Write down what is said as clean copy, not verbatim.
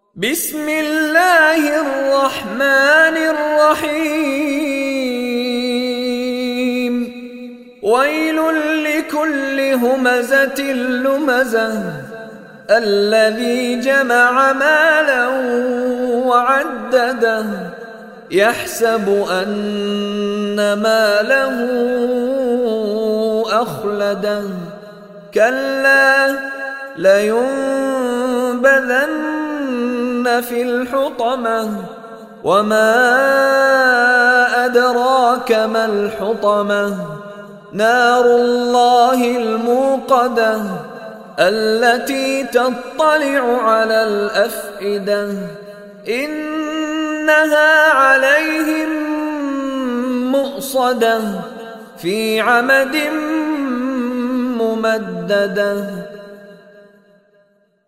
بسم الله الرحمن الرحيم. ويل لكل همزة لمزة الذي جمع مالا وعدده يحسب أن ماله أخلده كلا لينبذن في الحطمة وما أدراك ما الحطمة نار الله الموقدة التي تطلع على الأفئدة إنها عليهم مؤصدة في عمد ممددة.